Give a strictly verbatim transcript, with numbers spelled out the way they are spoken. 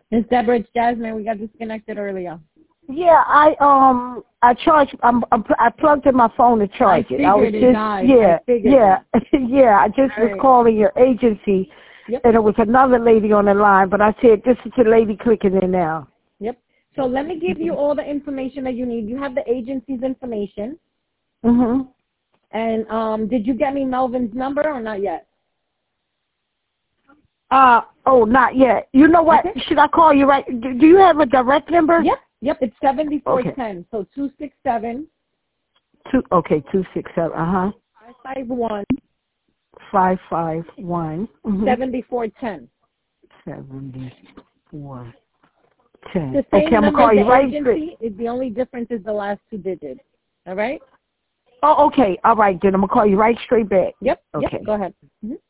Miss Deborah, it's Jasmine. We got disconnected earlier. Yeah, I um I charged. I'm, I'm I plugged in my phone to charge I it. I was it, just guys. yeah I yeah yeah. I just All was right. calling your agency, yep. and it was another lady on the line. But I said this is the lady clicking in now. Yep. So let me give you all the information that you need. You have the agency's information. Mhm. And um, did you get me Melvin's number or not yet? Uh oh, not yet. You know what? Okay. Should I call you right? Do, do you have a direct number? Yep. Yep. It's seventy four Okay. ten. So two six seven. Two. Okay. Two six seven. Uh huh. Five five one. Five five one. Seventy four ten. Seventy four ten. The same Okay, I'm gonna number call as you the right agency. straight. Is the only difference is the last two digits. All right. Oh, okay. All right, then I'm gonna call you right straight back. Yep. Okay. Yep. Go ahead. Mm-hmm.